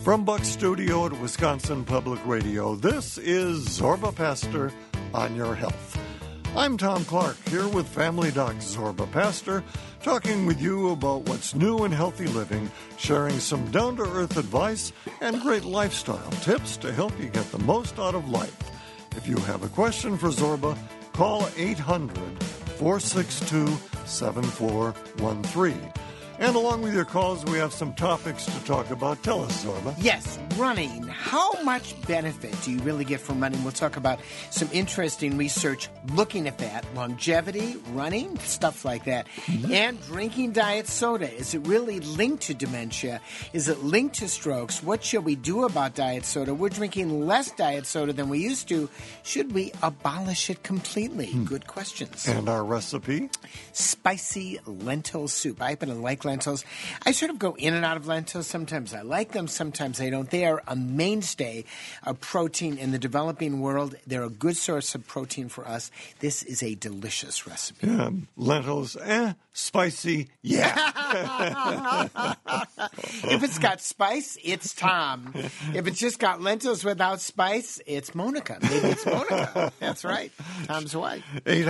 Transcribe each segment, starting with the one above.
From Buck Studio at Wisconsin Public Radio, this is Zorba Pastor on Your Health. I'm Tom Clark, here with Family Doc Zorba Pastor, talking with you about what's new in healthy living, sharing some down-to-earth advice and great lifestyle tips to help you get the most out of life. If you have a question for Zorba, call 800-462-7413. And along with your calls, we have some topics to talk about. Tell us, Zorba. Yes, running. How much benefit do you really get from running? We'll talk about some interesting research looking at that. Longevity, running, stuff like that. Mm-hmm. And drinking diet soda. Is it really linked to dementia? Is it linked to strokes? What should we do about diet soda? We're drinking less diet soda than we used to. Should we abolish it completely? Good questions. And our recipe? Spicy lentil soup. I happen to like lentils. I sort of go in and out of lentils. Sometimes I like them, sometimes I don't. They are a mainstay of protein in the developing world. They're a good source of protein for us. This is a delicious recipe. Yeah, lentils, spicy, yeah. If it's got spice, it's Tom. If it's just got lentils without spice, it's Monica. Maybe it's Monica. That's right. Tom's wife.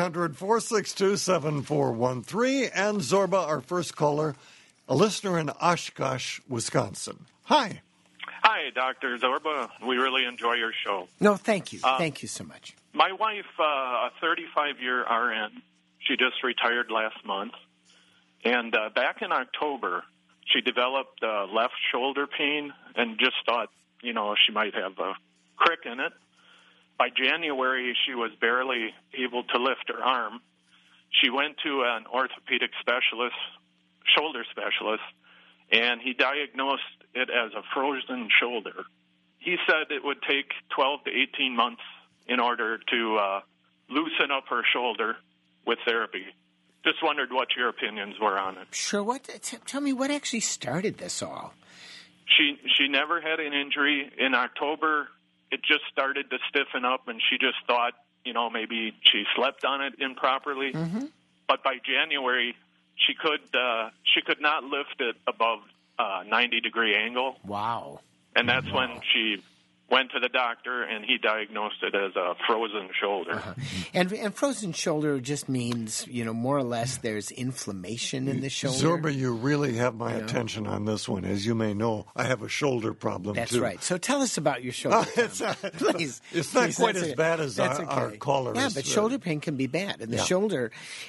800-462-7413. And Zorba, our first caller, a listener in Oshkosh, Wisconsin. Hi. Hi, Dr. Zorba. We really enjoy your show. No, thank you. Thank you so much. My wife, a 35-year RN, she just retired last month. And back in October, she developed left shoulder pain and just thought, she might have a crick in it. By January, she was barely able to lift her arm. She went to an orthopedic specialist, shoulder specialist, and he diagnosed it as a frozen shoulder. He said it would take 12 to 18 months in order to loosen up her shoulder with therapy. Just wondered what your opinions were on it. Sure. Tell me what actually started this all. She never had an injury. In October, it just started to stiffen up, and she just thought, maybe she slept on it improperly. Mm-hmm. But by January, she could not lift it above 90-degree angle. Wow. And that's when she went to the doctor, and he diagnosed it as a frozen shoulder. Uh-huh. And frozen shoulder just means, more or less there's inflammation in the shoulder. Zorba, you really have my attention on this one. As you may know, I have a shoulder problem, That's too. right. So tell us about your shoulder. Please. It's not quite as bad as our caller. Yeah, but shoulder pain can be bad. And the shoulder,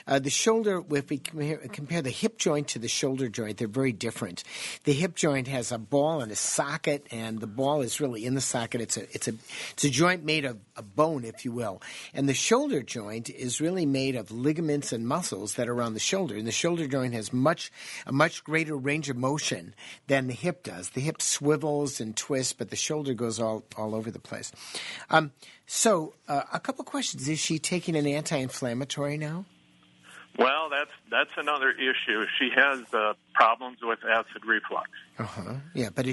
if we compare the hip joint to the shoulder joint, they're very different. The hip joint has a ball and a socket, and the ball is really in the socket. It's a joint made of a bone, if you will. And the shoulder joint is really made of ligaments and muscles that are around the shoulder. And the shoulder joint has a much greater range of motion than the hip does. The hip swivels and twists, but the shoulder goes all over the place. So a couple questions. Is she taking an anti-inflammatory now? Well, that's another issue. She has problems with acid reflux. Yeah, but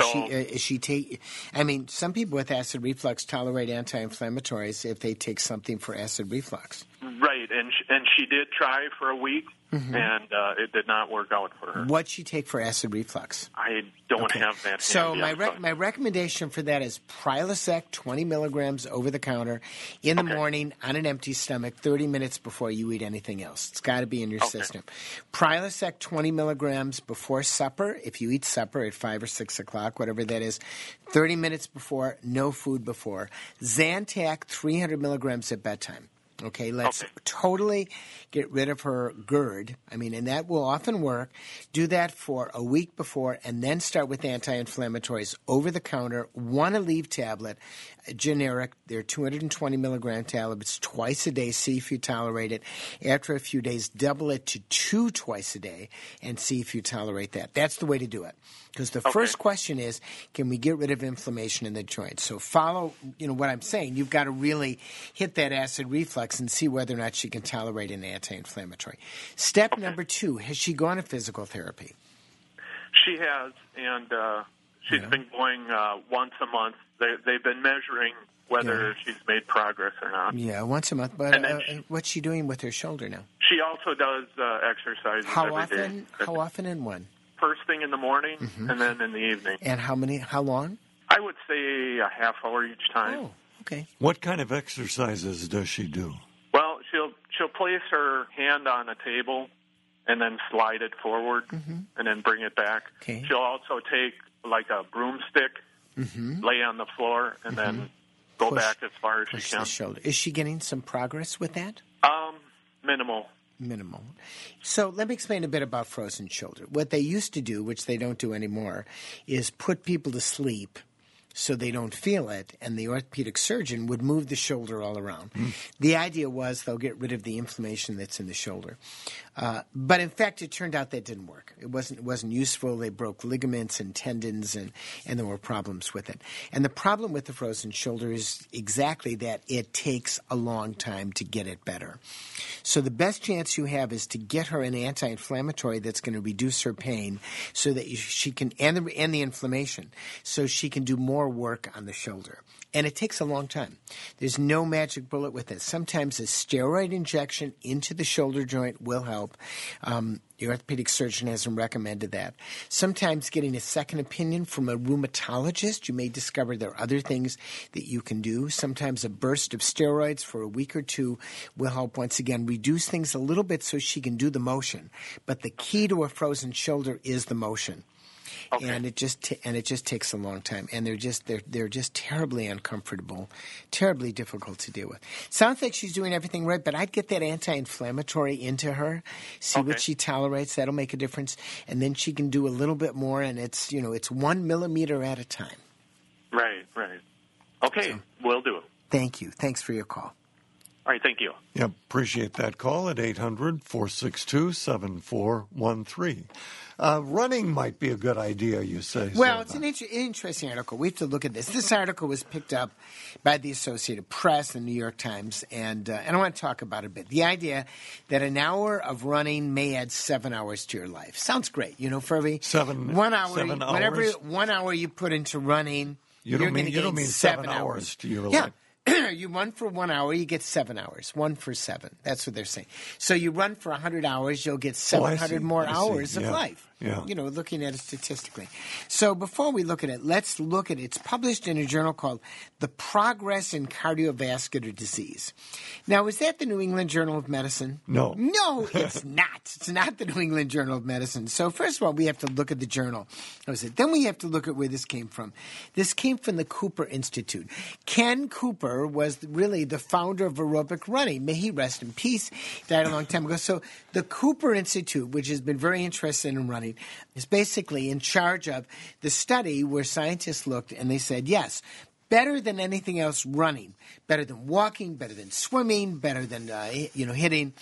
some people with acid reflux tolerate anti-inflammatories if they take something for acid reflux. Right, and she did try for a week, and it did not work out for her. What'd she take for acid reflux? I don't have that. So my recommendation for that is Prilosec 20 milligrams over the counter in the morning on an empty stomach 30 minutes before you eat anything else. It's got to be in your system. Prilosec 20 milligrams before supper, if you eat supper at 5 or 6 o'clock, whatever that is, 30 minutes before, no food before. Zantac 300 milligrams at bedtime. Okay, let's totally get rid of her GERD. And that will often work. Do that for a week before and then start with anti-inflammatories over the counter, one Aleve tablet, generic. They're 220 milligram tablets twice a day. See if you tolerate it. After a few days, double it to 2 twice a day and see if you tolerate that. That's the way to do it. Because the first question is, can we get rid of inflammation in the joint? So follow, what I'm saying. You've got to really hit that acid reflux and see whether or not she can tolerate an anti-inflammatory. Step number 2, has she gone to physical therapy? She has, and she's been going once a month. They've been measuring whether she's made progress or not. Yeah, once a month. But what's she doing with her shoulder now? She also does exercises every day. How often and when? First thing in the morning and then in the evening. And how long? I would say a half hour each time. Oh, okay. What kind of exercises does she do? Well, she'll place her hand on a table and then slide it forward and then bring it back. Okay. She'll also take like a broomstick, lay on the floor, and then go back as far as she Push can. the shoulder. Is she getting some progress with that? Minimal. Minimal. So let me explain a bit about frozen shoulder. What they used to do, which they don't do anymore, is put people to sleep so they don't feel it, and the orthopedic surgeon would move the shoulder all around. The idea was they'll get rid of the inflammation that's in the shoulder. But in fact, it turned out that didn't work. It wasn't useful. They broke ligaments and tendons, and there were problems with it. And the problem with the frozen shoulder is exactly that it takes a long time to get it better. So the best chance you have is to get her an anti-inflammatory that's going to reduce her pain so that she can, and the inflammation, so she can do more work on the shoulder. And it takes a long time. There's no magic bullet with it. Sometimes a steroid injection into the shoulder joint will help. The orthopedic surgeon hasn't recommended that. Sometimes getting a second opinion from a rheumatologist, you may discover there are other things that you can do. Sometimes a burst of steroids for a week or two will help once again reduce things a little bit so she can do the motion. But the key to a frozen shoulder is the motion. Okay. And it just takes a long time, and they're just terribly uncomfortable, terribly difficult to deal with. Sounds like she's doing everything right, but I'd get that anti-inflammatory into her, see what she tolerates. That'll make a difference, and then she can do a little bit more, and it's 1 millimeter at a time. Right. Okay, will do. Thank you. Thanks for your call. All right, thank you. Yep, appreciate that call at 800-462-7413. Running might be a good idea, you say. Well, it's an interesting article. We have to look at this. This article was picked up by the Associated Press and New York Times, and I want to talk about it a bit. The idea that an hour of running may add 7 hours to your life. Sounds great. For every 1 hour, 7 hours? whenever 1 hour you put into running, You don't mean 7 hours to your life. You run for 1 hour, you get 7 hours. 1 for 7. That's what they're saying. So you run for 100 hours, you'll get 700 more hours of life. Yeah. Looking at it statistically. So before we look at it, let's look at it. It's published in a journal called The Progress in Cardiovascular Disease. Now, is that the New England Journal of Medicine? No. No, it's not. It's not the New England Journal of Medicine. So first of all, we have to look at the journal. Then we have to look at where this came from. This came from the Cooper Institute. Ken Cooper was really the founder of aerobic running. May he rest in peace. Died a long time ago. So the Cooper Institute, which has been very interested in running, is basically in charge of the study where scientists looked and they said, yes, better than anything else, running, better than walking, better than swimming, better than hitting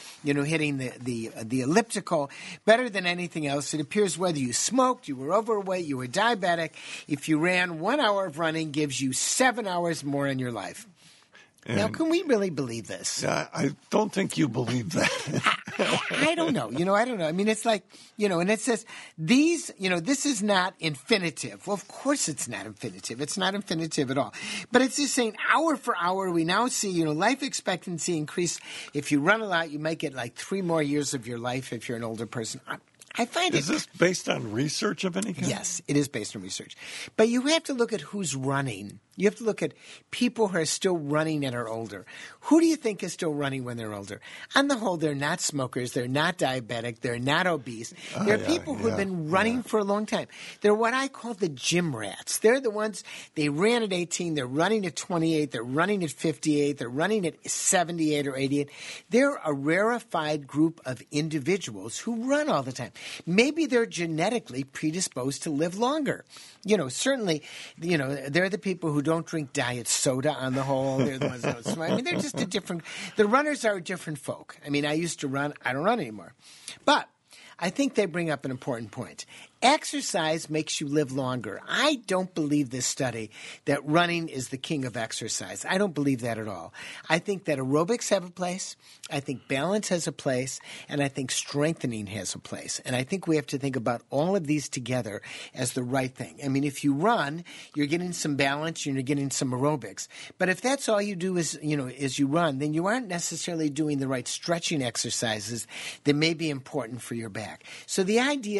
the elliptical, better than anything else. It appears whether you smoked, you were overweight, you were diabetic, if you ran 1 hour of running, gives you 7 hours more in your life. Now, can we really believe this? I don't think you believe that. I don't know. I don't know. I mean, it's like, and it says this is not infinitive. Well, of course it's not infinitive. It's not infinitive at all. But it's just saying hour for hour, we now see, life expectancy increase. If you run a lot, you might get like 3 more years of your life if you're an older person. I find Is this based on research of any kind? Yes, it is based on research. But you have to look at who's running. You have to look at people who are still running and are older. Who do you think is still running when they're older? On the whole, they're not smokers. They're not diabetic. They're not obese. They're people who have been running for a long time. They're what I call the gym rats. They're the ones, they ran at 18. They're running at 28. They're running at 58. They're running at 78 or 88. They're a rarefied group of individuals who run all the time. Maybe they're genetically predisposed to live longer. Certainly, they're the people who don't drink diet soda on the whole. They're the ones that don't smoke. I mean, they're just the runners are a different folk. I mean, I used to run. I don't run anymore. But I think they bring up an important point. Exercise makes you live longer. I don't believe this study that running is the king of exercise. I don't believe that at all. I think that aerobics have a place. I think balance has a place. And I think strengthening has a place. And I think we have to think about all of these together as the right thing. I mean, if you run, you're getting some balance, you're getting some aerobics. But if that's all you do is you run, then you aren't necessarily doing the right stretching exercises that may be important for your back. So the idea that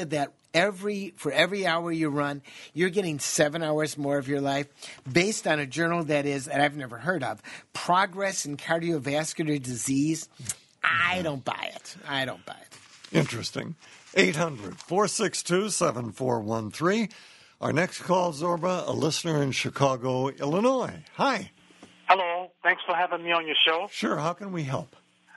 for every hour you run, you're getting 7 hours more of your life, based on a journal that I've never heard of, Progress in Cardiovascular Disease. I don't buy it. Interesting. 800-462-7413. Our next call, Zorba, a listener in Chicago, Illinois. Hi. Hello. Thanks for having me on your show. Sure. How can we help?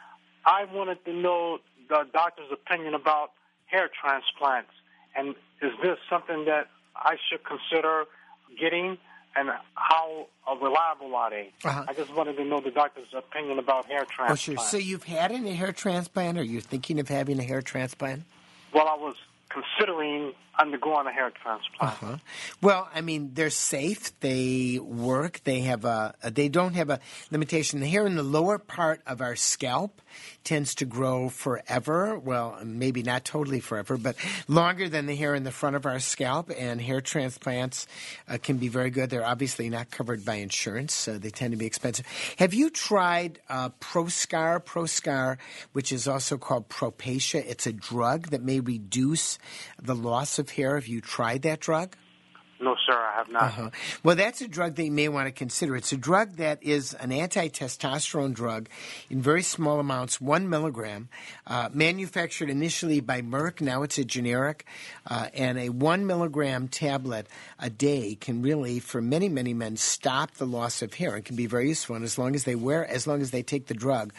I wanted to know the doctor's opinion about hair transplants. And is this something that I should consider getting, and how reliable are they? Uh-huh. I just wanted to know the doctor's opinion about hair transplants. Oh, sure. So you've had a hair transplant, or you're thinking of having a hair transplant? Well, I was considering undergoing a hair transplant. Uh-huh. Well, I mean, they're safe. They work. They don't have a limitation. The hair in the lower part of our scalp tends to grow forever. Well, maybe not totally forever, but longer than the hair in the front of our scalp. And hair transplants can be very good. They're obviously not covered by insurance, so they tend to be expensive. Have you tried Proscar? Proscar, which is also called Propecia. It's a drug that may reduce the loss of hair. Have you tried that drug? No, sir, I have not. Uh-huh. Well, that's a drug that you may want to consider. It's a drug that is an anti-testosterone drug in very small amounts, 1 milligram, manufactured initially by Merck. Now it's a generic. And a 1 milligram tablet a day can really, for many, many men, stop the loss of hair. It can be very useful. And as long as they take the drug,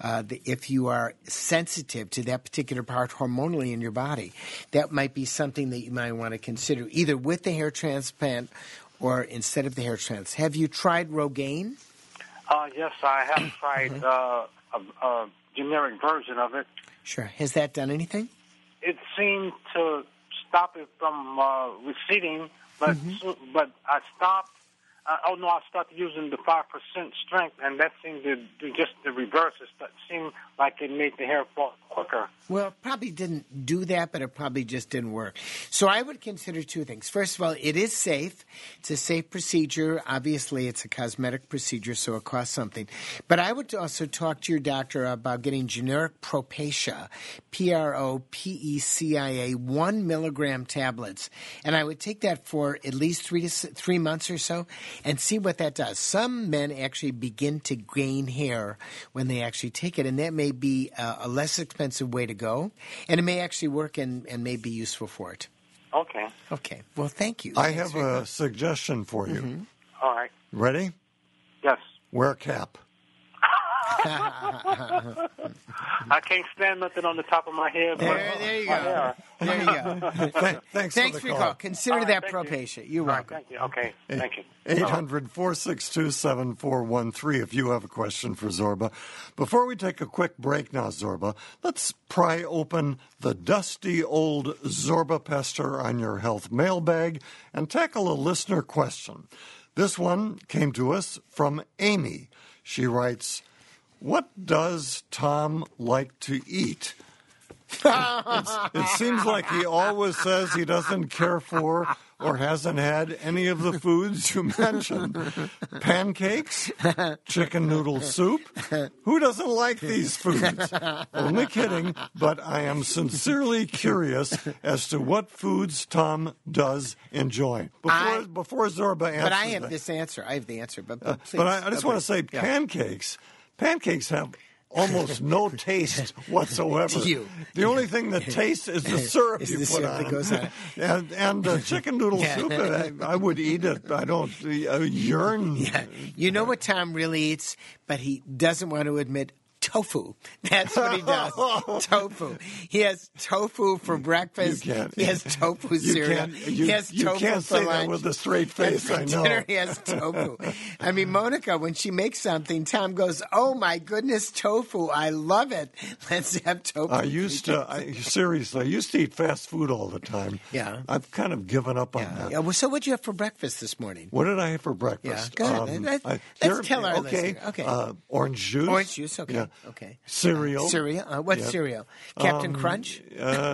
if you are sensitive to that particular part hormonally in your body, that might be something that you might want to consider, either with the hair transplant or instead of the hair transplant. Have you tried Rogaine? Yes, I have tried a generic version of it. Sure. Has that done anything? It seemed to stop it from receding, but I stopped. I started using the 5% strength, and that seemed to do just the reverse. It seemed like it made the hair fall quicker. Well, it probably didn't do that, but it probably just didn't work. So I would consider two things. First of all, it is safe. It's a safe procedure. Obviously, it's a cosmetic procedure, so it costs something. But I would also talk to your doctor about getting generic Propecia, Propecia, 1 milligram tablets. And I would take that for at least 3 months or so and see what that does. Some men actually begin to gain hair when they actually take it, and that may be a less expensive way to go, and it may actually work and may be useful for it. Okay. Okay. Well, thank you. I have a suggestion for you. Mm-hmm. All right. Ready? Yes. Wear a cap. I can't stand nothing on the top of my head. There you go. There you go. Thanks for your call. Consider that Propecia. You're welcome. Thank you. Okay. Thank you. 800-462-7413 if you have a question for Zorba. Before we take a quick break now, Zorba, let's pry open the dusty old Zorba Pester on Your Health mailbag and tackle a listener question. This one came to us from Amy. She writes, "What does Tom like to eat?" It seems like he always says he doesn't care for or hasn't had any of the foods you mentioned. Pancakes? Chicken noodle soup? Who doesn't like these foods? Only kidding, but I am sincerely curious as to what foods Tom does enjoy. Before Zorba answers But I have that, this answer. I have the answer. But please. but I just want to say pancakes have almost no taste whatsoever. The only thing that tastes is the syrup you put on. That goes on. And chicken noodle soup, I would eat it. I don't yearn. Yeah. You know what Tom really eats, but he doesn't want to admit? Tofu. That's what he does. Tofu. He has tofu for breakfast. He has tofu cereal. He has tofu you can't for say lunch. that with a straight face, and I know. Dinner, he has tofu. I mean, Monica, when she makes something, Tom goes, "Oh my goodness, tofu! I love it. Let's have tofu." I used to eat fast food all the time. Yeah. I've kind of given up on that. Yeah. Well, so what did you have for breakfast this morning? What did I have for breakfast? Yeah, go ahead. Let's tell our listener. Okay. Orange juice. Orange juice, okay. Yeah. Okay. Cereal. What cereal? Captain Crunch?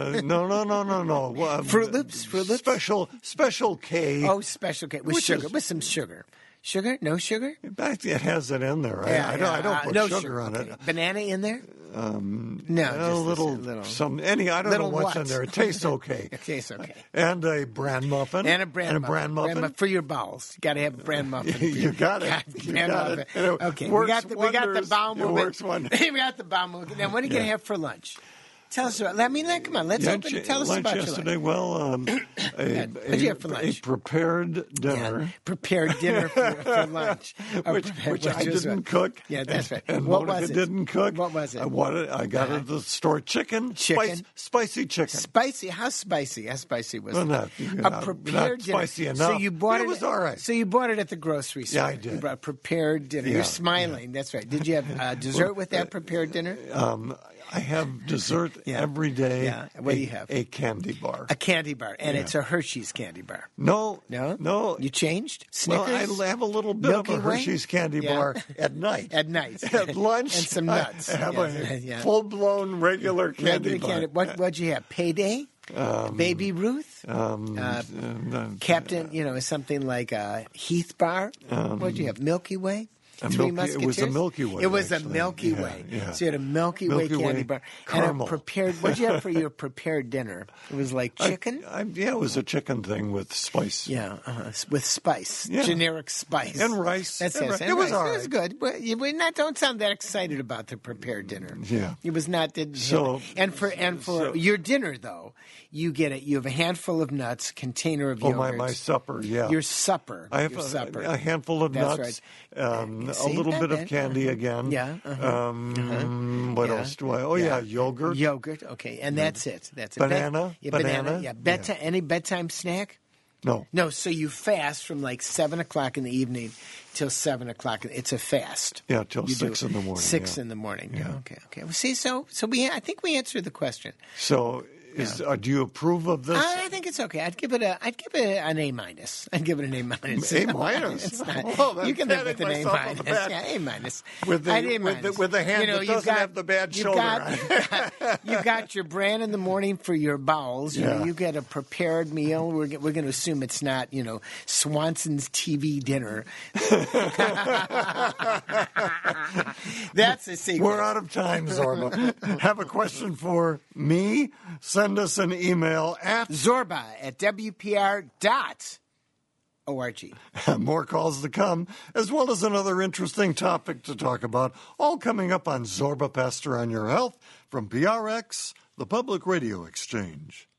No. Fruit Loops? Special K. Oh, Special K. With sugar. With some sugar. Sugar? No sugar? It has it in there. I don't put sugar on it. Banana in there? No, a little, some, I don't know little what's what? in there. It tastes okay. It tastes okay. And a bran muffin. And a bran muffin. For your bowels. You got to have a bran muffin. You got it. Bran muffin. Okay, we got the bowel movement. It works wonders. We got the bowel movement. Now, what are you going to have for lunch? Tell us about. Come on. Let's open it. Tell us about yesterday, your lunch. Well, What'd you have for lunch? a prepared dinner. Yeah, prepared dinner for lunch. Which I didn't cook. Yeah, that's right. And What Monica was it? didn't cook. What was it? I got at the store chicken. Spicy chicken. Spicy? How spicy? How spicy was it? Not prepared dinner. spicy enough. So you bought it was all right. So you bought it at the grocery store. Yeah, I did. You bought prepared dinner. You're smiling. That's right. Did you have dessert with that prepared dinner? I have dessert every day. Yeah. What do you have? A candy bar. A candy bar. And it's a Hershey's candy bar. No. You changed? Snickers? Well, I have a little bit Milky of a Hershey's candy bar at night. At night. At lunch. And some nuts. I have a full-blown regular candy bar. What'd you have? Payday? Baby Ruth? Captain, something like Heath Bar? What'd you have? Milky Way? Three Musketeers? It was a Milky Way. It was actually. a Milky Way. Yeah. So you had a Milky Way candy bar. Caramel. And a prepared, what'd you have for your prepared dinner? It was like chicken? It was a chicken thing with spice. Yeah, with spice. Yeah. Generic spice. And rice. That's and it. It was all right. It was good. But don't sound that excited about the prepared dinner. Yeah. It was not. So your dinner, though, you have a handful of nuts, container of yogurt. my supper, yeah. Your supper. I have a handful of That's nuts, right. a little bit of candy again. Yeah. What else do I? Yogurt. Yogurt, okay. And that's it. Banana. Banana. Yeah. Any bedtime snack? No. So you fast from like 7 o'clock in the evening till 7 o'clock. It's a fast. Yeah, till 6 in the morning. 6 in the morning. Yeah. Okay. Well, see, I think we answered the question. So. Do you approve of this? I think it's okay. I'd give it an A minus. I'd give it an A minus. A minus. It's not. Well, you can live with an A minus. Yeah, A minus. With the hand that doesn't have the bad shoulder. You got your bran in the morning for your bowels. You get a prepared meal. We're going to assume it's not Swanson's TV dinner. That's a secret. We're out of time, Zorba. Have a question for me? Send us an email at zorba@wpr.org. More calls to come, as well as another interesting topic to talk about, all coming up on Zorba Pastor on Your Health from PRX, the Public Radio Exchange.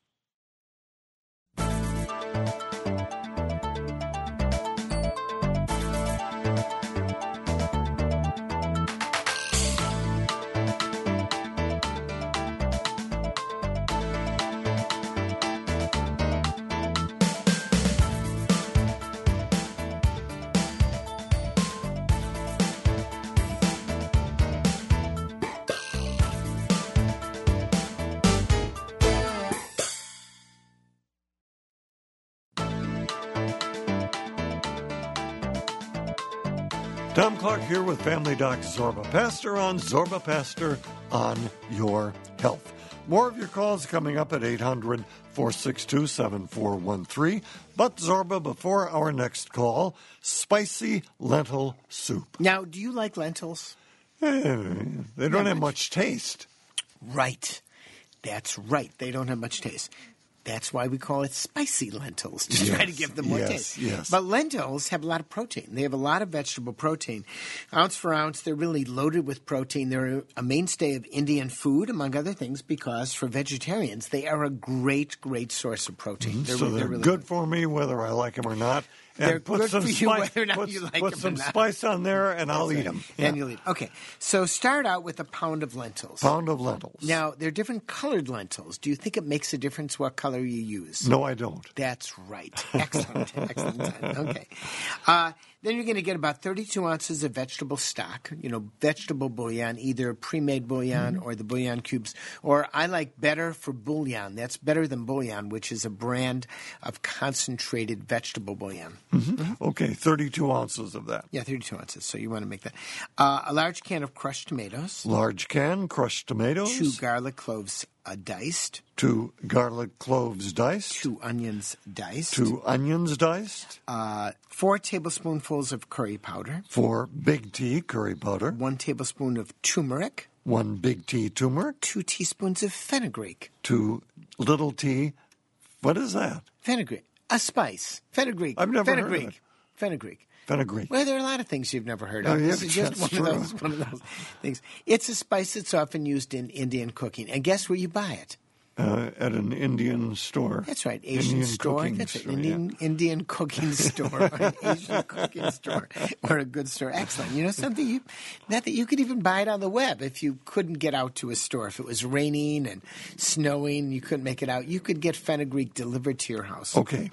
Tom Clark here with Family Doc Zorba Pastor on Zorba Pastor on Your Health. More of your calls coming up at 800-462-7413. But Zorba, before our next call, spicy lentil soup. Now, do you like lentils? They don't have much taste. Right. That's right. They don't have much taste. That's why we call it spicy lentils, to try to give them more taste. Yes. But lentils have a lot of protein. They have a lot of vegetable protein. Ounce for ounce, they're really loaded with protein. They're a mainstay of Indian food, among other things, because for vegetarians, they are a great, great source of protein. They're really good for me, whether I like them or not. And they're good for you whether or not you like them or not. Put some spice on there, and I'll eat them. And you'll eat them. Okay, so start out with a pound of lentils. Pound of lentils. Now, they're different colored lentils. Do you think it makes a difference what color you use? No, I don't. That's right. Excellent. Excellent. Okay. Then you're going to get about 32 ounces of vegetable stock, vegetable bouillon, either pre-made bouillon or the bouillon cubes. Or I like Better for Bouillon. That's Better Than Bouillon, which is a brand of concentrated vegetable bouillon. Okay, 32 ounces of that. Yeah, 32 ounces. So you want to make that. A large can of crushed tomatoes. Large can, crushed tomatoes. 2 garlic cloves diced. 2 garlic cloves diced. 2 onions diced. 2 onions diced. 4 tablespoonfuls of curry powder. 4 big T curry powder. 1 tablespoon of turmeric. 1 big T turmeric. 2 teaspoons of fenugreek. 2 little T. What is that? Fenugreek. A spice. Fenugreek. I've never heard of it. Fenugreek. Fenugreek. Well, there are a lot of things you've never heard of. Oh, yeah, This is just that's one of those things. It's a spice that's often used in Indian cooking. And guess where you buy it? At an Indian store. That's right, Asian store. Cooking That's store, right, Indian cooking store, or an Asian cooking store, or a good store. Excellent. You know something? Not that you could even buy it on the web if you couldn't get out to a store. If it was raining and snowing, you couldn't make it out. You could get fenugreek delivered to your house. Okay.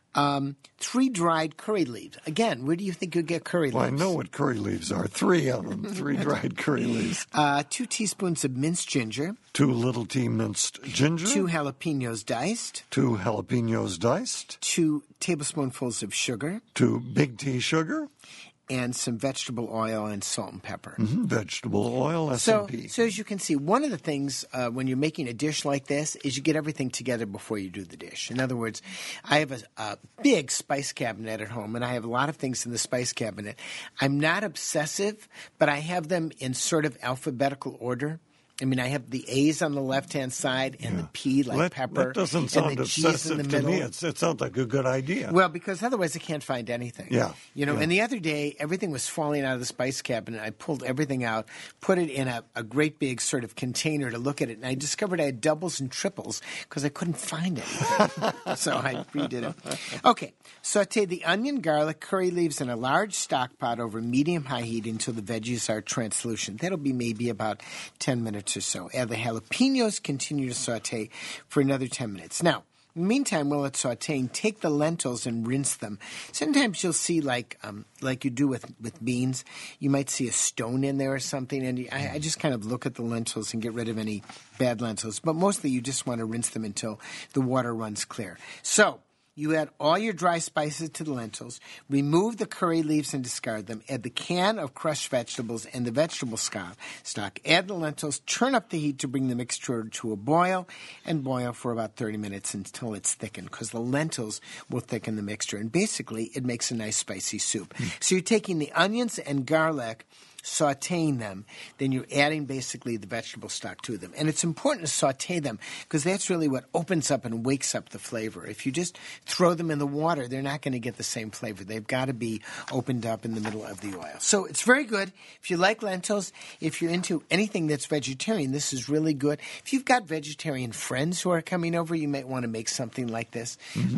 3 dried curry leaves. Again, where do you think you'll get curry leaves? Well, I know what curry leaves are. 3 of them. 3 dried curry leaves. 2 teaspoons of minced ginger. 2 little T minced ginger. 2 jalapenos diced. 2 jalapenos diced. 2 tablespoonfuls of sugar. 2 big T sugar. And some vegetable oil and salt and pepper. Vegetable oil, S&P. So as you can see, one of the things when you're making a dish like this is you get everything together before you do the dish. In other words, I have a big spice cabinet at home, and I have a lot of things in the spice cabinet. I'm not obsessive, but I have them in sort of alphabetical order. I mean, I have the A's on the left-hand side and the P like pepper. That doesn't sound and the G's in obsessive the to middle. me. It sounds like a good idea. Well, because otherwise I can't find anything. Yeah. You know, yeah. and the other day, everything was falling out of the spice cabinet. I pulled everything out, put it in a great big sort of container to look at it, and I discovered I had doubles and triples because I couldn't find anything. So I redid it. Okay. Saute the onion, garlic, curry leaves in a large stock pot over medium-high heat until the veggies are translucent. That'll be maybe about 10 minutes or so. Add the jalapenos, continue to saute for another 10 minutes. Now, in the meantime, while it's sauteing, take the lentils and rinse them. Sometimes you'll see, like you do with beans, you might see a stone in there or something, and I just kind of look at the lentils and get rid of any bad lentils. But mostly you just want to rinse them until the water runs clear. So, you add all your dry spices to the lentils, remove the curry leaves and discard them, add the can of crushed vegetables and the vegetable stock, add the lentils, turn up the heat to bring the mixture to a boil, and boil for about 30 minutes until it's thickened, because the lentils will thicken the mixture. And basically, it makes a nice spicy soup. So you're taking the onions and garlic, sauteing them, then you're adding basically the vegetable stock to them. And it's important to saute them because that's really what opens up and wakes up the flavor. If you just throw them in the water, they're not going to get the same flavor. They've got to be opened up in the middle of the oil. So it's very good. If you like lentils, if you're into anything that's vegetarian, this is really good. If you've got vegetarian friends who are coming over, you might want to make something like this.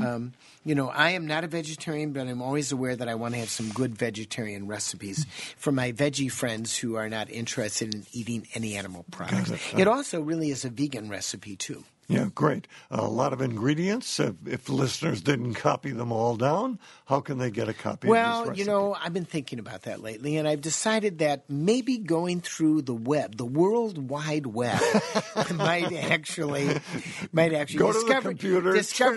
You know, I am not a vegetarian, but I'm always aware that I want to have some good vegetarian recipes for my veggie friends who are not interested in eating any animal products. It also really is a vegan recipe, too. Yeah, great. A lot of ingredients. If listeners didn't copy them all down, how can they get a copy of this recipe? Well, you know, I've been thinking about that lately, and I've decided that maybe going through the web, the World Wide Web, might actually go to the computer,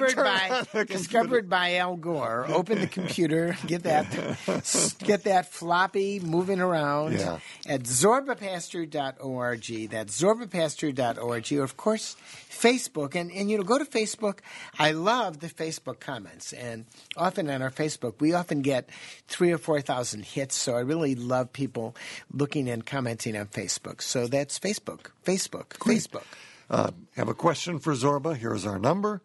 discovered by Al Gore. Open the computer, get that floppy moving around at zorbapastor.org. That's zorbapastor.org, or of course Facebook, and you know, go to Facebook. I love the Facebook comments, and often on our Facebook, we often get 3,000 or 4,000 hits. So I really love people looking and commenting on Facebook. So that's Facebook. Have a question for Zorba? Here's our number: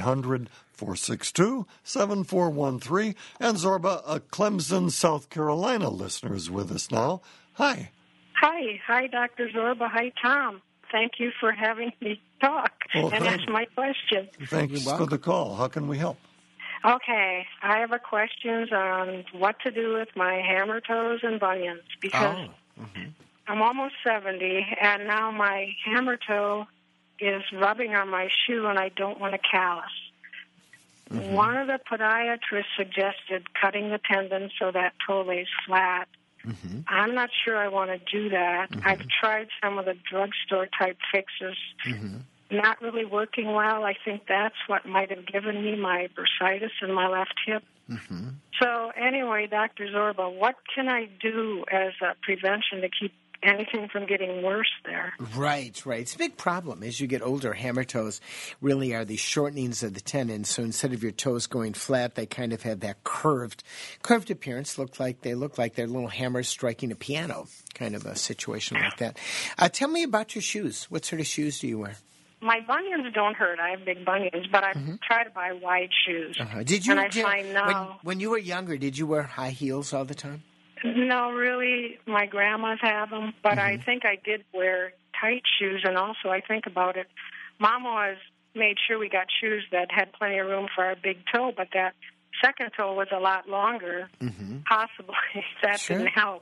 800-462-7413. And Zorba, a Clemson, South Carolina listener is with us now. Hi. Hi, Dr. Zorba. Hi, Tom. Thank you for having me talk and ask my question. Thanks for the call. How can we help? Okay, I have a question on what to do with my hammer toes and bunions because I'm almost 70, and now my hammer toe is rubbing on my shoe, and I don't want to callus. One of the podiatrists suggested cutting the tendon so that toe lays flat. I'm not sure I want to do that. I've tried some of the drugstore type fixes. Not really working well. I think that's what might have given me my bursitis in my left hip. So anyway, Dr. Zorba, what can I do as a prevention to keep anything from getting worse there. Right. It's a big problem. As you get older, hammer toes really are the shortenings of the tendon. So instead of your toes going flat, they kind of have that curved appearance. They look like they're little hammers striking a piano, kind of a situation like that. Tell me about your shoes. What sort of shoes do you wear? My bunions don't hurt. I have big bunions, but I try to buy wide shoes. Did you? Find now, when you were younger, did you wear high heels all the time? No, really. My grandmas have them, but I think I did wear tight shoes, and also I think about it. Mom always made sure we got shoes that had plenty of room for our big toe, but that second toe was a lot longer. Possibly that didn't help.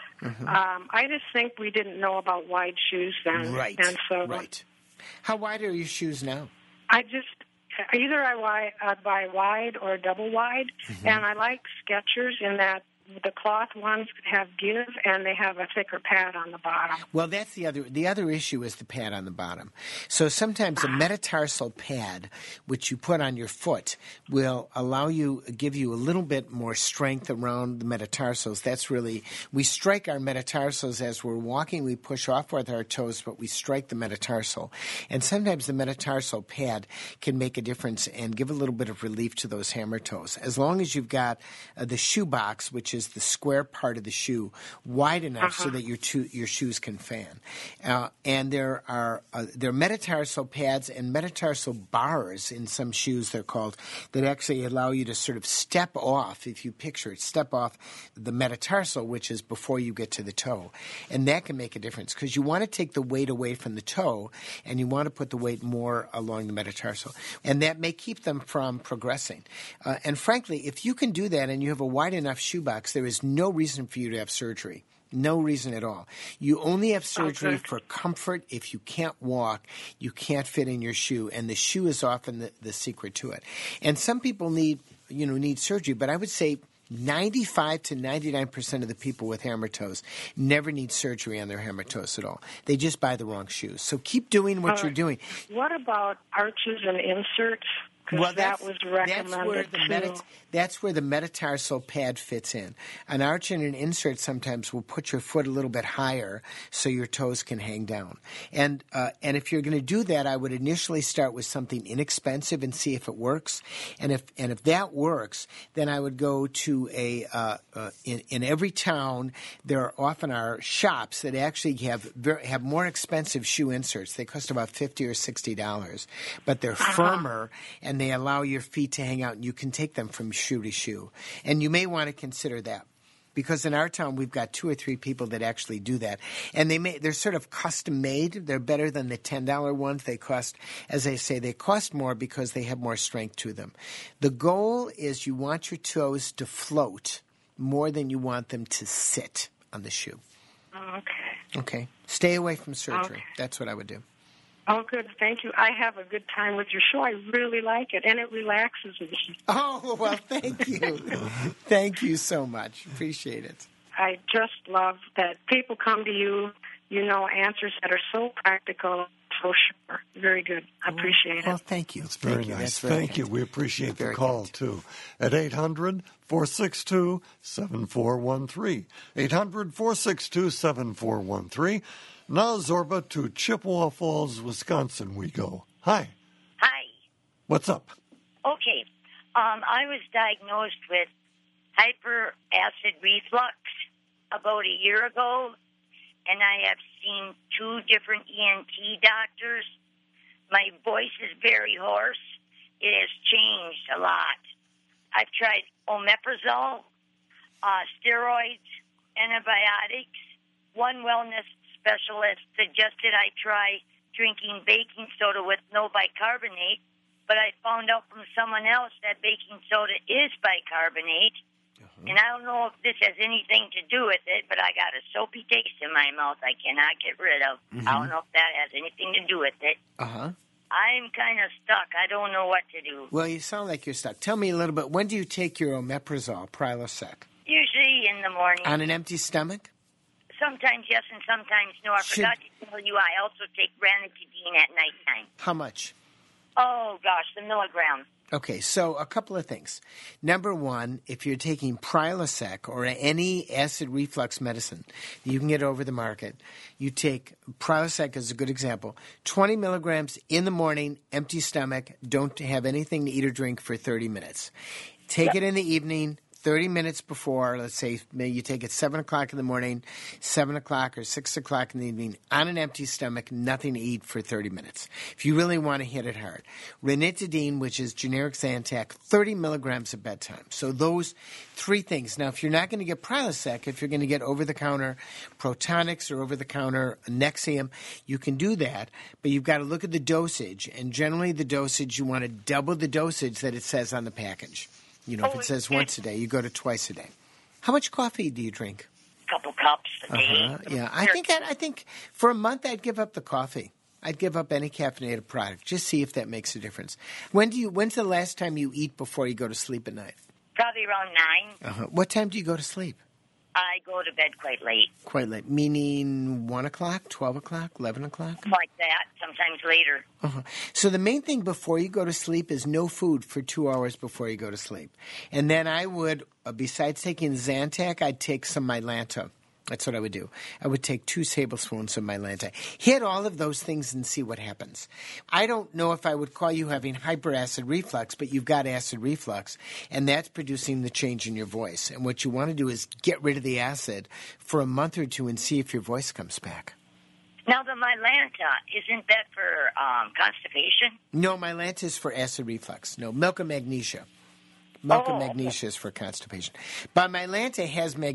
I just think we didn't know about wide shoes then. Right. And so, How wide are your shoes now? I just either I buy wide or double wide, and I like Skechers in that the cloth ones have give, and they have a thicker pad on the bottom. Well, that's the other issue is the pad on the bottom. So sometimes a metatarsal pad, which you put on your foot, will give you a little bit more strength around the metatarsals. That's really, we strike our metatarsals as we're walking. We push off with our toes, but we strike the metatarsal. And sometimes the metatarsal pad can make a difference and give a little bit of relief to those hammer toes. As long as you've got the shoe box, which is the square part of the shoe, wide enough so that your shoes can fan. And there are metatarsal pads and metatarsal bars in some shoes, they're called, that actually allow you to sort of step off, if you picture it, step off the metatarsal, which is before you get to the toe. And that can make a difference because you want to take the weight away from the toe and you want to put the weight more along the metatarsal. And that may keep them from progressing. And frankly, if you can do that and you have a wide enough shoe box, there is no reason for you to have surgery. No reason at all. You only have surgery for comfort. If you can't walk, you can't fit in your shoe, and the shoe is often the secret to it. And some people need surgery, but I would say 95 to 99% of the people with hammer toes never need surgery on their hammer toes at all. They just buy the wrong shoes. So keep doing what you're doing. What about arches and inserts? Well, that was recommended that's where the metatarsal pad fits in. An arch and an insert sometimes will put your foot a little bit higher so your toes can hang down. And if you're going to do that, I would initially start with something inexpensive and see if it works. And if that works, then I would go to in every town there often are shops that actually have more expensive shoe inserts. They cost about $50 or $60, but they're firmer and they allow your feet to hang out, and you can take them from shoe to shoe. And you may want to consider that, because in our town we've got 2 or 3 people that actually do that. And they're sort of custom made. They're better than the $10 ones. They cost, as I say, they cost more because they have more strength to them. The goal is you want your toes to float more than you want them to sit on the shoe. Okay. Stay away from surgery. That's what I would do. Oh, good. Thank you. I have a good time with your show. I really like it, and it relaxes me. Oh, well, thank you. Thank you so much. Appreciate it. I just love that people come to you, answers that are so practical, so sure. Very good. I appreciate it. Well, thank you. That's very nice. Thank you. We appreciate the call, too. At 800-462-7413. 800-462-7413. Now, Zorba, to Chippewa Falls, Wisconsin we go. Hi. Hi. What's up? Okay. I was diagnosed with hyperacid reflux about a year ago, and I have seen 2 different ENT doctors. My voice is very hoarse. It has changed a lot. I've tried omeprazole, steroids, antibiotics. One wellness specialist suggested I try drinking baking soda with no bicarbonate, but I found out from someone else that baking soda is bicarbonate, and I don't know if this has anything to do with it, but I got a soapy taste in my mouth I cannot get rid of. I don't know if that has anything to do with it. I'm kind of stuck. I don't know what to do. Well, you sound like you're stuck. Tell me a little bit. When do you take your omeprazole, Prilosec? Usually in the morning. On an empty stomach? Sometimes yes and sometimes no. I forgot to tell you I also take ranitidine at nighttime. How much? Oh, gosh, the milligram. Okay, so a couple of things. Number one, if you're taking Prilosec or any acid reflux medicine that you can get over the market, you take Prilosec as a good example, 20 milligrams in the morning, empty stomach, don't have anything to eat or drink for 30 minutes. Take it in the evening, 30 minutes before, let's say maybe you take it 7 o'clock in the morning, 7 o'clock or 6 o'clock in the evening, on an empty stomach, nothing to eat for 30 minutes. If you really want to hit it hard. Ranitidine, which is generic Zantac, 30 milligrams at bedtime. So those three things. Now, if you're not going to get Prilosec, if you're going to get over-the-counter Protonix or over-the-counter Nexium, you can do that, but you've got to look at the dosage. And generally the dosage, you want to double the dosage that it says on the package. You know, if it says once a day, you go to twice a day. How much coffee do you drink? A couple cups a day. Yeah, I think for a month I'd give up the coffee. I'd give up any caffeinated product. Just see if that makes a difference. When's the last time you eat before you go to sleep at night? Probably around 9. What time do you go to sleep? I go to bed quite late. Quite late, meaning 1 o'clock, 12 o'clock, 11 o'clock? Like that, sometimes later. So the main thing before you go to sleep is no food for 2 hours before you go to sleep. And then I would, besides taking Zantac, I'd take some Mylanta. That's what I would do. I would take 2 tablespoons of Mylanta. Hit all of those things and see what happens. I don't know if I would call you having hyperacid reflux, but you've got acid reflux, and that's producing the change in your voice. And what you want to do is get rid of the acid for a month or two and see if your voice comes back. Now, the Mylanta, isn't that for constipation? No, Mylanta is for acid reflux. No, milk of magnesia. Milk of magnesia is for constipation. But Mylanta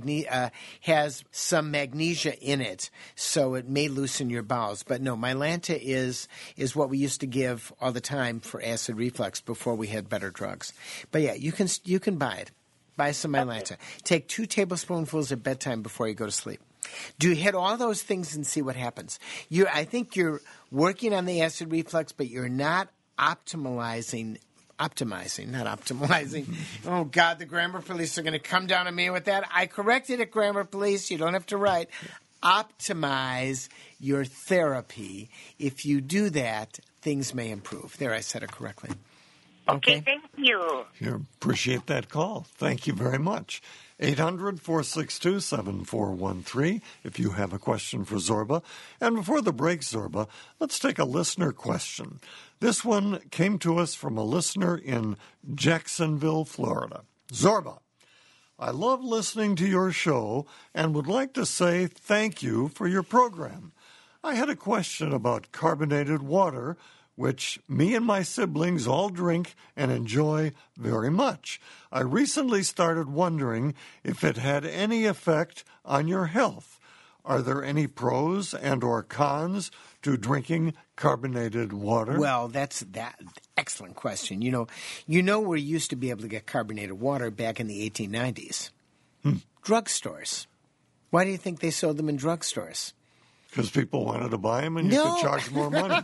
has some magnesia in it, so it may loosen your bowels. But no, Mylanta is what we used to give all the time for acid reflux before we had better drugs. But yeah, you can buy it. Buy some Mylanta. Take 2 tablespoonfuls at bedtime before you go to sleep. Do you hit all those things and see what happens? I think you're working on the acid reflux, but you're not optimizing, not optimizing. Oh, God, the grammar police are going to come down on me with that. I corrected it, grammar police. You don't have to write. Optimize your therapy. If you do that, things may improve. There, I said it correctly. Okay, thank you. Sure, appreciate that call. Thank you very much. 800-462-7413 if you have a question for Zorba. And before the break, Zorba, let's take a listener question. This one came to us from a listener in Jacksonville, Florida. Zorba, I love listening to your show and would like to say thank you for your program. I had a question about carbonated water, which me and my siblings all drink and enjoy very much. I recently started wondering if it had any effect on your health. Are there any pros and or cons to drinking carbonated water? Well, that's excellent question. You know we used to be able to get carbonated water back in the 1890s. Drugstores. Why do you think they sold them in drugstores? Because people wanted to buy them and you could charge more money.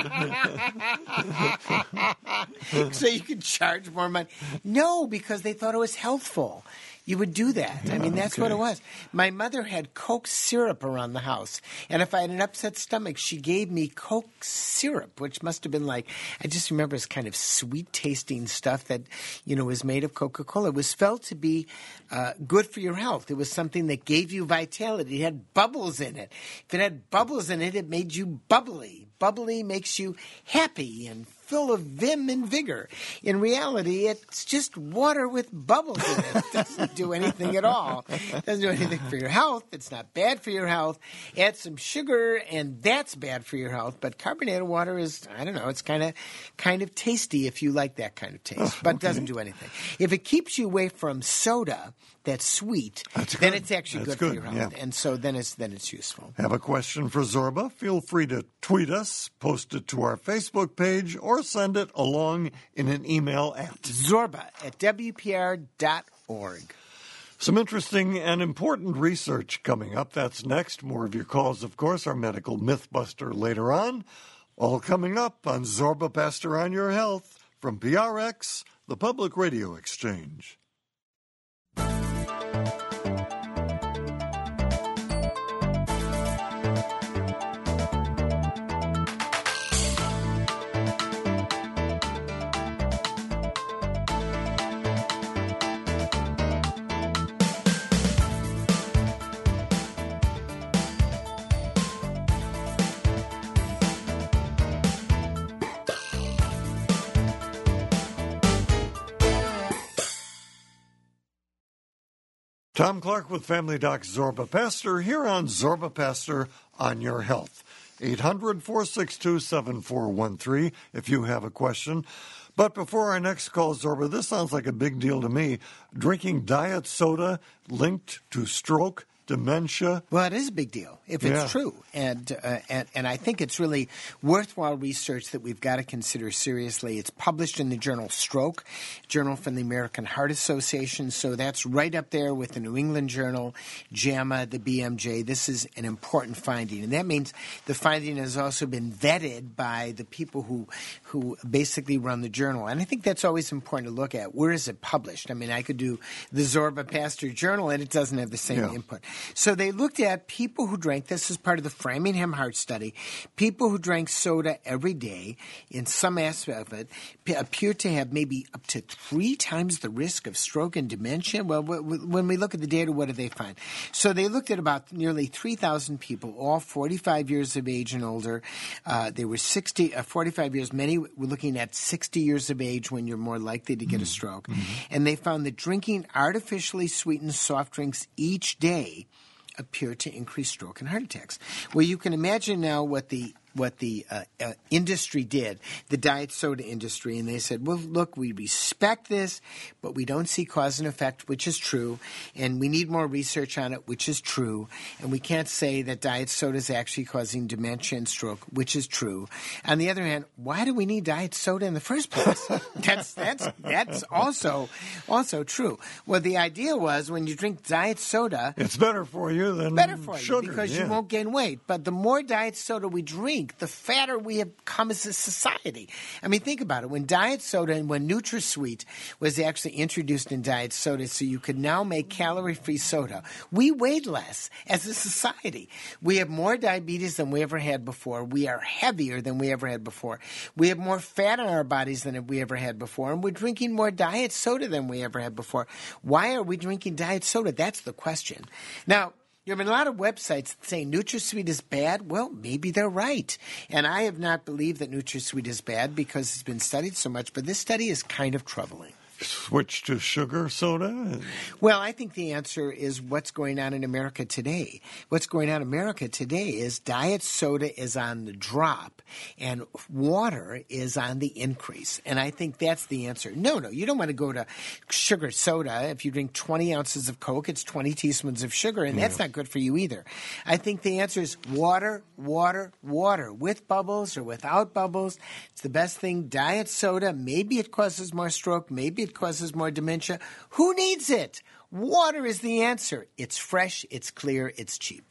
So you could charge more money. No, because they thought it was healthful. You would do that. I mean, that's what it was. My mother had Coke syrup around the house. And if I had an upset stomach, she gave me Coke syrup, which must have been like, I just remember it's kind of sweet-tasting stuff that, was made of Coca-Cola. It was felt to be good for your health. It was something that gave you vitality. It had bubbles in it. If it had bubbles in it, it made you bubbly. Bubbly makes you happy and full of vim and vigor. In reality, it's just water with bubbles in it. It doesn't do anything at all. It doesn't do anything for your health. It's not bad for your health. Add some sugar, and that's bad for your health. But carbonated water is, I don't know, it's kind of tasty if you like that kind of taste, but it doesn't do anything. If it keeps you away from soda that's sweet, then it's actually good for your health. Yeah. And so then it's useful. Have a question for Zorba? Feel free to tweet us, post it to our Facebook page, or send it along in an email at zorba@wpr.org. Some interesting and important research coming up. That's next. More of your calls, of course, our medical Mythbuster later on. All coming up on Zorba Pastor on Your Health from PRX, the Public Radio Exchange. Tom Clark with Family Doc Zorba Pastor here on Zorba Pastor on Your Health. 800-462-7413 if you have a question. But before our next call, Zorba, this sounds like a big deal to me. Drinking diet soda linked to stroke, dementia. Well, it is a big deal if it's true, and I think it's really worthwhile research that we've got to consider seriously. It's published in the journal Stroke, Journal from the American Heart Association, so that's right up there with the New England Journal, JAMA, the BMJ. This is an important finding, and that means the finding has also been vetted by the people who basically run the journal, and I think that's always important to look at. Where is it published? I mean, I could do the Zorba Pastor Journal, and it doesn't have the same input. So they looked at people who drank, this is part of the Framingham Heart Study, people who drank soda every day, in some aspect of it, appear to have maybe up to 3 times the risk of stroke and dementia. Well, when we look at the data, what do they find? So they looked at about nearly 3,000 people, all 45 years of age and older. They were 45 years. Many were looking at 60 years of age when you're more likely to get a stroke. And they found that drinking artificially sweetened soft drinks each day appear to increase stroke and heart attacks. Well, you can imagine now what the industry did, the diet soda industry, and they said, well, look, we respect this, but we don't see cause and effect, which is true, and we need more research on it, which is true, and we can't say that diet soda is actually causing dementia and stroke, which is true. On the other hand, why do we need diet soda in the first place? That's also true. Well, the idea was when you drink diet soda, it's better for you than sugar, because you won't gain weight. But the more diet soda we drink, the fatter we have come as a society. I mean, think about it. When diet soda and when NutraSweet was actually introduced in diet soda so you could now make calorie-free soda, we weighed less as a society. We have more diabetes than we ever had before. We are heavier than we ever had before. We have more fat in our bodies than we ever had before, and we're drinking more diet soda than we ever had before. Why are we drinking diet soda? That's the question. Now, there have been a lot of websites saying NutraSweet is bad. Well, maybe they're right. And I have not believed that NutraSweet is bad because it's been studied so much, but this study is kind of troubling. Switch to sugar soda? Well, I think the answer is what's going on in America today. What's going on in America today is diet soda is on the drop and water is on the increase. And I think that's the answer. No, you don't want to go to sugar soda. If you drink 20 ounces of Coke, it's 20 teaspoons of sugar, and that's not good for you either. I think the answer is water, with bubbles or without bubbles. It's the best thing. Diet soda, maybe it causes more stroke, maybe it causes more dementia. Who needs it? Water is the answer. It's fresh, it's clear, it's cheap.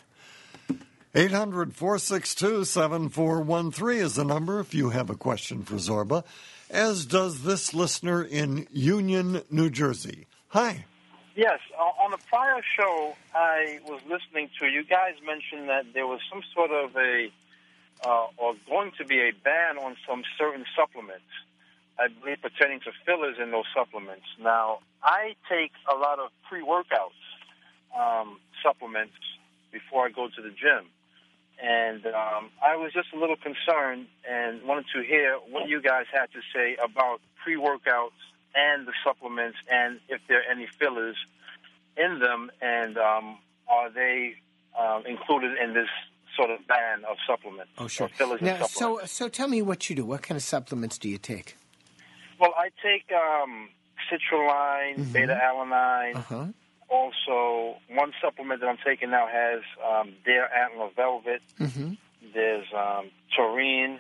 800-462-7413 is the number if you have a question for Zorba, as does this listener in Union, New Jersey. Hi. Yes, on a prior show I was listening to, you guys mentioned that there was some sort of or going to be a ban on some certain supplements, I believe pertaining to fillers in those supplements. Now, I take a lot of pre-workout supplements before I go to the gym. And I was just a little concerned and wanted to hear what you guys had to say about pre-workouts and the supplements and if there are any fillers in them, and are they included in this sort of ban of supplements? Oh, sure. Fillers now, and supplements. So tell me what you do. What kind of supplements do you take? Well, I take citrulline, beta-alanine. Also, one supplement that I'm taking now has Dare Antler Velvet. There's taurine,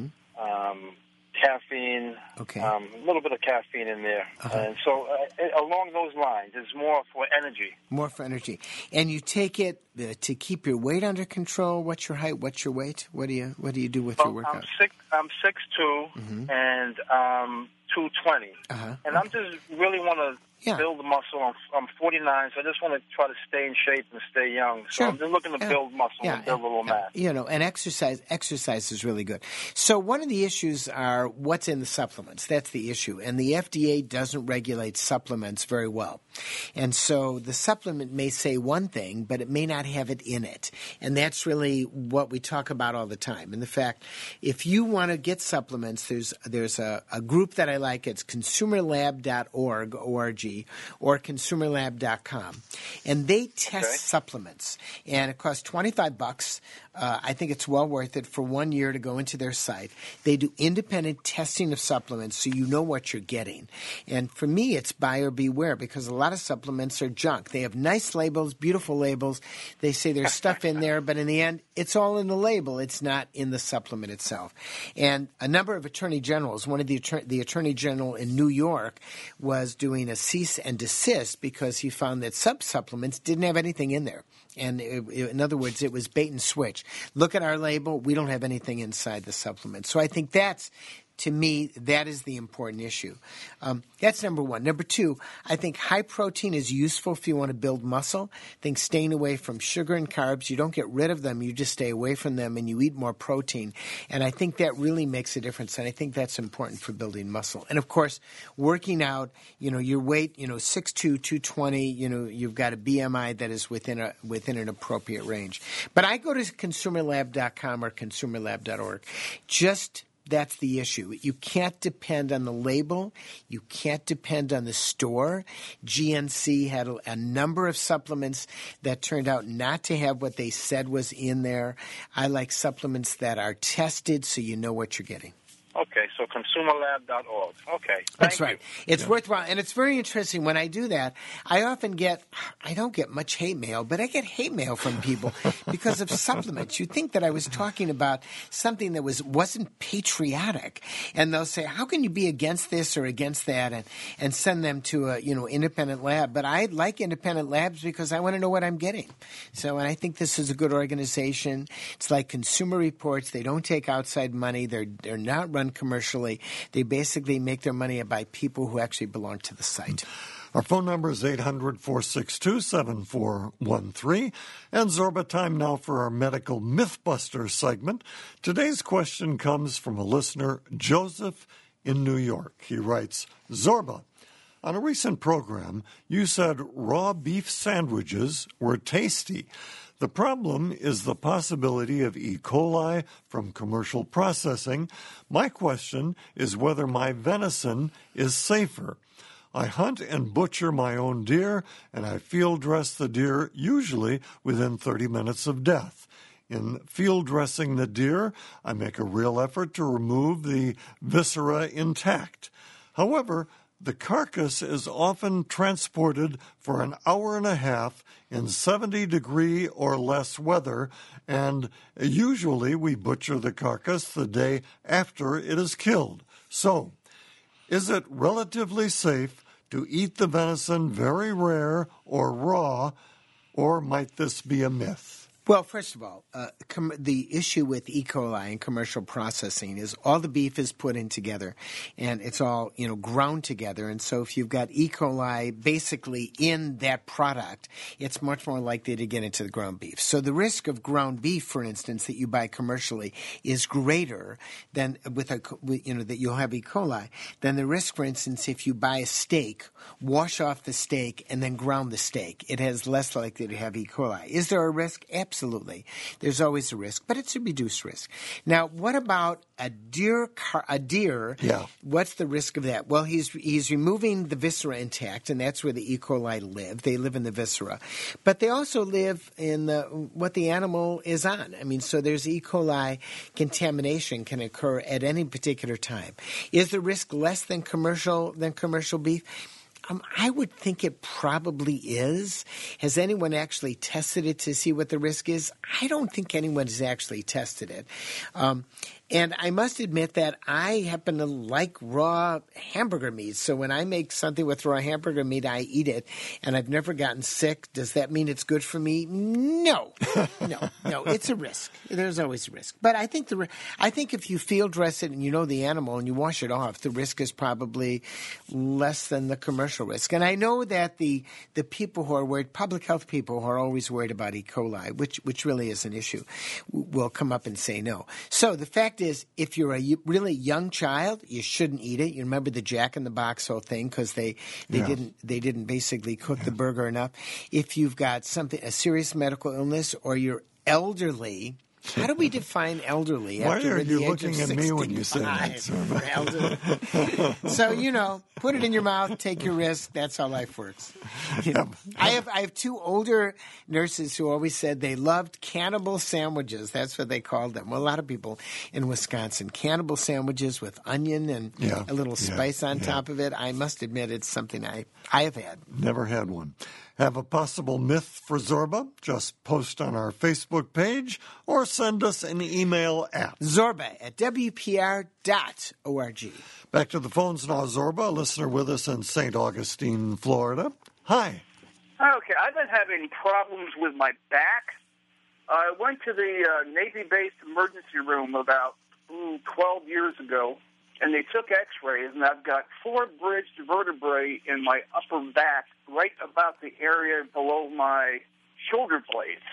caffeine, a little bit of caffeine in there. And so along those lines, it's more for energy. More for energy. And you take it to keep your weight under control? What's your height? What's your weight? What do you do with your workout? I'm 6'2", and 220. And I'm just really want to build the muscle. I'm 49, so I just want to try to stay in shape and stay young. So I'm just looking to build muscle and build a little mass. And exercise is really good. So one of the issues are what's in the supplements. That's the issue. And the FDA doesn't regulate supplements very well. And so the supplement may say one thing, but it may not have it in it. And that's really what we talk about all the time. And the fact, if you want to get supplements, there's a group that I like. It's consumerlab.org, Energy or ConsumerLab.com, and they test supplements, and it costs $25. I think it's well worth it for 1 year to go into their site. They do independent testing of supplements so you know what you're getting. And for me, it's buyer beware because a lot of supplements are junk. They have nice labels, beautiful labels. They say there's stuff in there, but in the end, it's all in the label. It's not in the supplement itself. And a number of attorney generals, one of the attorney general in New York was doing a cease and desist because he found that supplements didn't have anything in there. And in other words, it was bait and switch. Look at our label. We don't have anything inside the supplement. So I think to me, that is the important issue. That's number one. Number two, I think high protein is useful if you want to build muscle. I think staying away from sugar and carbs, you don't get rid of them, you just stay away from them and you eat more protein. And I think that really makes a difference. And I think that's important for building muscle. And of course, working out, your weight, 6'2", 220, you've got a BMI that is within an appropriate range. But I go to ConsumerLab.com or ConsumerLab.org. That's the issue. You can't depend on the label. You can't depend on the store. GNC had a number of supplements that turned out not to have what they said was in there. I like supplements that are tested so you know what you're getting. Okay, so consumerlab.org. Okay, that's right. It's worthwhile, and it's very interesting. When I do that, I don't get much hate mail, but I get hate mail from people because of supplements. You'd think that I was talking about something that wasn't patriotic, and they'll say, "How can you be against this or against that?" and send them to a independent lab. But I like independent labs because I want to know what I'm getting. So, and I think this is a good organization. It's like Consumer Reports. They don't take outside money. They're not run commercially. They basically make their money by people who actually belong to the site. Our phone number is 800-462-7413. And Zorba time now for our Medical Mythbuster segment. Today's question comes from a listener, Joseph in New York. He writes, Zorba, on a recent program, you said raw beef sandwiches were tasty. The problem is the possibility of E. coli from commercial processing. My question is whether my venison is safer. I hunt and butcher my own deer, and I field dress the deer usually within 30 minutes of death. In field dressing the deer, I make a real effort to remove the viscera intact. However, the carcass is often transported for an hour and a half in 70-degree or less weather, and usually we butcher the carcass the day after it is killed. So, is it relatively safe to eat the venison very rare or raw, or might this be a myth? Well, first of all, the issue with E. coli and commercial processing is all the beef is put in together, and it's all ground together. And so, if you've got E. coli basically in that product, it's much more likely to get into the ground beef. So, the risk of ground beef, for instance, that you buy commercially is greater than that you'll have E. coli than the risk, for instance, if you buy a steak, wash off the steak, and then ground the steak. It has less likely to have E. coli. Is there a risk? Absolutely. There's always a risk, but it's a reduced risk. Now, what about a deer? Yeah. What's the risk of that? Well, he's removing the viscera intact, and that's where the E. coli live. They live in the viscera. But they also live in what the animal is on. I mean, so there's E. coli contamination can occur at any particular time. Is the risk less than commercial beef? I would think it probably is. Has anyone actually tested it to see what the risk is? I don't think anyone has actually tested it. And I must admit that I happen to like raw hamburger meat. So when I make something with raw hamburger meat, I eat it, and I've never gotten sick. Does that mean it's good for me? No. No. It's a risk. There's always a risk. But I think if you field dress it and you know the animal and you wash it off, the risk is probably less than the commercial risk. And I know that the people who are worried, public health people who are always worried about E. coli, which really is an issue, will come up and say no. So the fact is, if you're a really young child, you shouldn't eat it. You remember the Jack in the Box whole thing because they didn't basically cook the burger enough. If you've got a serious medical illness, or you're elderly, How do we define elderly? Why after are we're the you age looking of at me when you say that, 65? Elderly. So, put it in your mouth, take your risk. That's how life works. I have two older nurses who always said they loved cannibal sandwiches. That's what they called them. Well, a lot of people in Wisconsin, cannibal sandwiches with onion and a little spice on top of it. I must admit it's something I have had. Never had one. Have a possible myth for Zorba? Just post on our Facebook page or send us an email at zorba@wpr.org. Back to the phones now, Zorba, a listener with us in St. Augustine, Florida. Hi. Okay, I've been having problems with my back. I went to the Navy-based emergency room about 12 years ago, and they took x-rays, and I've got 4 bridged vertebrae in my upper back, right about the area below my shoulder blades.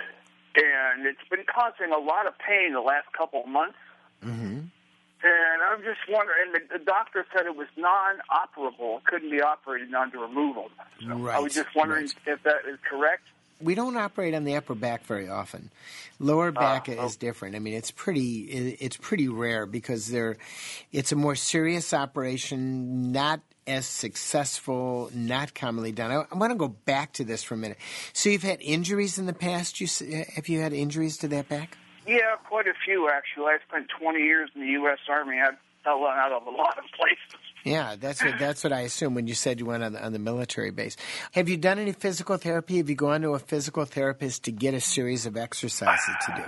And it's been causing a lot of pain the last couple of months. Mm-hmm. And I'm just wondering, the doctor said it was non-operable. It couldn't be operated on to remove them. So Right. I was just wondering if that is correct. We don't operate on the upper back very often. Lower back is different. I mean, it's pretty rare because it's a more serious operation, not as successful, not commonly done. I want to go back to this for a minute. So you've had injuries in the past? Have you had injuries to that back? Yeah, quite a few, actually. I spent 20 years in the U.S. Army. I fell out of a lot of places. Yeah, that's what I assumed when you said you went on the military base. Have you done any physical therapy? Have you gone to a physical therapist to get a series of exercises to do?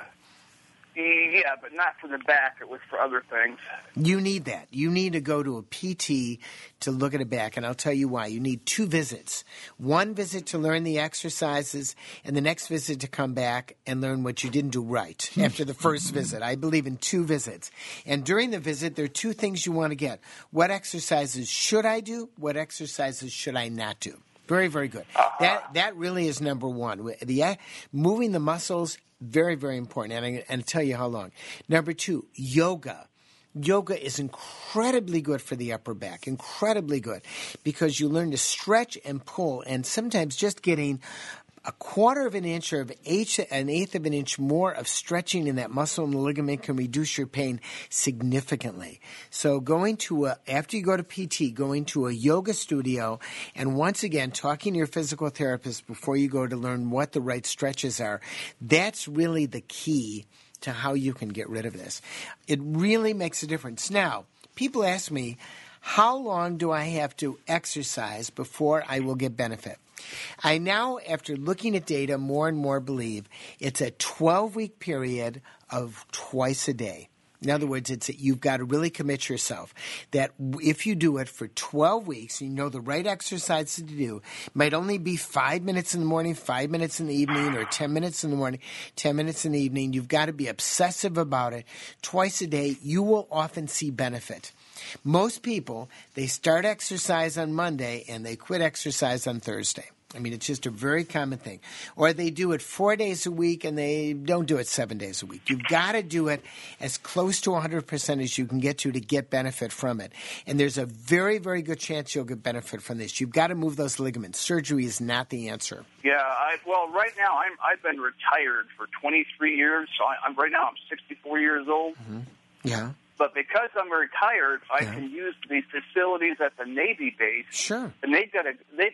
Yeah, but not for the back. It was for other things. You need that. You need to go to a PT to look at a back, and I'll tell you why. You need 2 visits. 1 visit to learn the exercises, and the next visit to come back and learn what you didn't do right after the first visit. I believe in 2 visits. And during the visit, there are 2 things you want to get. What exercises should I do? What exercises should I not do? Very, very good. That really is number 1. Moving the muscles, very, very important, and I'm going to tell you how long. Number 2, yoga. Yoga is incredibly good for the upper back, incredibly good, because you learn to stretch and pull, and sometimes just getting a quarter of an inch or an eighth of an inch more of stretching in that muscle and the ligament can reduce your pain significantly. So after you go to PT, going to a yoga studio, and once again, talking to your physical therapist before you go to learn what the right stretches are, that's really the key to how you can get rid of this. It really makes a difference. Now, people ask me, how long do I have to exercise before I will get benefit? I now, after looking at data, more and more believe it's a 12-week period of twice a day. In other words, you've got to really commit yourself that if you do it for 12 weeks, you know the right exercises to do. It might only be 5 minutes in the morning, 5 minutes in the evening, or 10 minutes in the morning, 10 minutes in the evening. You've got to be obsessive about it. Twice a day, you will often see benefit. Most people, they start exercise on Monday and they quit exercise on Thursday. I mean, it's just a very common thing. Or they do it 4 days a week and they don't do it 7 days a week. You've got to do it as close to 100% as you can get to get benefit from it. And there's a very, very good chance you'll get benefit from this. You've got to move those ligaments. Surgery is not the answer. Yeah, right now I've been retired for 23 years. So right now I'm 64 years old. Mm-hmm. Yeah. But because I'm retired, I can use the facilities at the Navy base. Sure. And they've got a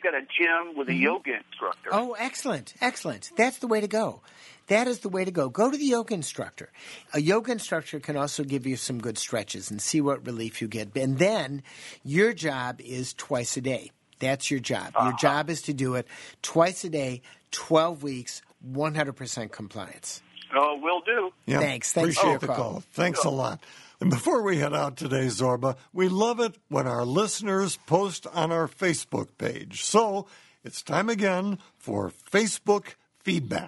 gym with a yoga instructor. Oh, excellent. Excellent. That's the way to go. That is the way to go. Go to the yoga instructor. A yoga instructor can also give you some good stretches and see what relief you get. And then your job is twice a day. That's your job. Your job is to do it twice a day, 12 weeks, 100% compliance. Oh, will do. Yeah, Thanks. Appreciate the call. Thanks a lot. And before we head out today, Zorba, we love it when our listeners post on our Facebook page. So it's time again for Facebook feedback.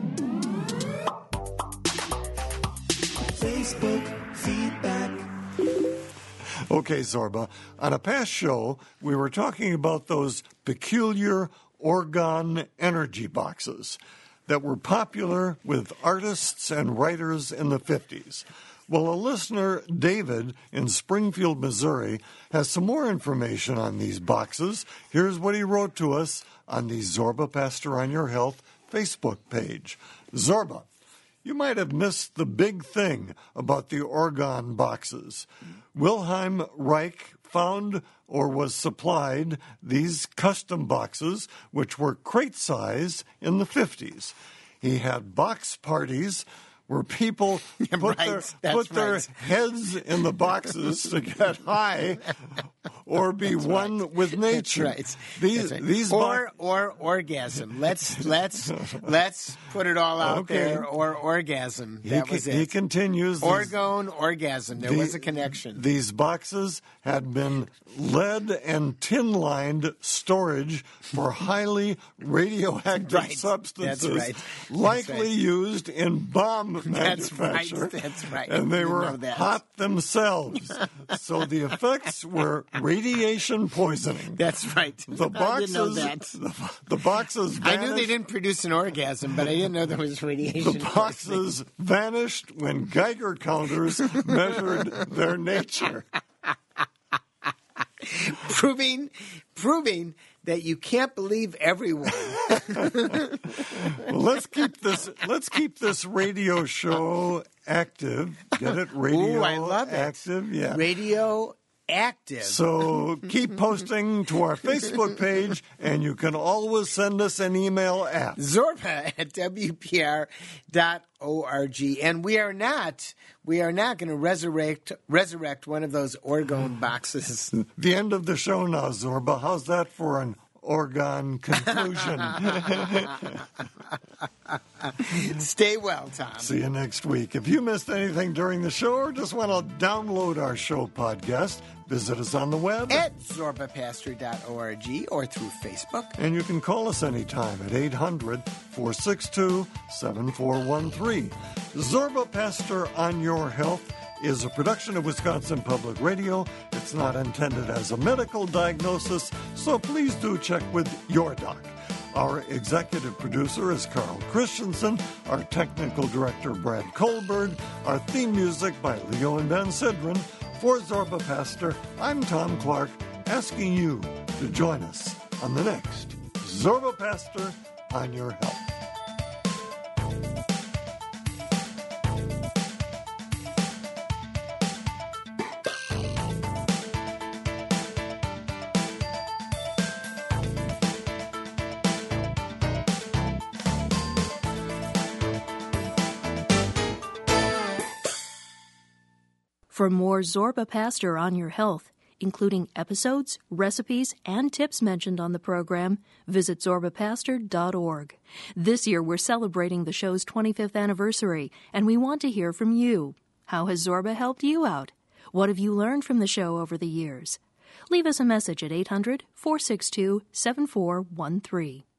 Facebook feedback. Okay, Zorba, on a past show, we were talking about those peculiar Orgone energy boxes that were popular with artists and writers in the 50s. Well, a listener, David, in Springfield, Missouri, has some more information on these boxes. Here's what he wrote to us on the Zorba Pastor on Your Health Facebook page. Zorba, you might have missed the big thing about the Orgon boxes. Wilhelm Reich found or was supplied these custom boxes, which were crate-size in the 50s. He had box parties where people put their heads in the boxes to get high or be one with nature. That's right. These or orgasm. Let's put it all out there. Or orgasm. That was it. He continues. Orgasm. There was a connection. These boxes had been lead and tin-lined storage for highly radioactive substances, likely used in bomb manufacture. That's right. And they were hot themselves. So the effects were radiation poisoning. That's right. The boxes, I didn't know that. The boxes vanished. I knew they didn't produce an orgasm, but I didn't know there was radiation. The boxes vanished when Geiger counters measured their nature. Proving that you can't believe everyone. Well, let's keep this radio show active. Get it? Radio. Ooh, I love active. it. Yeah. Radio active. So keep posting to our Facebook page, and you can always send us an email at zorba@wpr.org. And we are not going to resurrect one of those Orgon boxes. The end of the show now, Zorba. How's that for an Orgon conclusion? Stay well, Tom. See you next week. If you missed anything during the show or just want to download our show podcast, visit us on the web at zorbapastor.org or through Facebook. And you can call us anytime at 800-462-7413. Zorba Pastor on Your Health is a production of Wisconsin Public Radio. It's not intended as a medical diagnosis, so please do check with your doc. Our executive producer is Carl Christensen. Our technical director, Brad Colbert. Our theme music by Leo and Ben Sidran. For Zorba Pastor, I'm Tom Clark, asking you to join us on the next Zorba Pastor on Your Health. For more Zorba Pastor on Your Health, including episodes, recipes, and tips mentioned on the program, visit zorbapastor.org. This year we're celebrating the show's 25th anniversary, and we want to hear from you. How has Zorba helped you out? What have you learned from the show over the years? Leave us a message at 800-462-7413.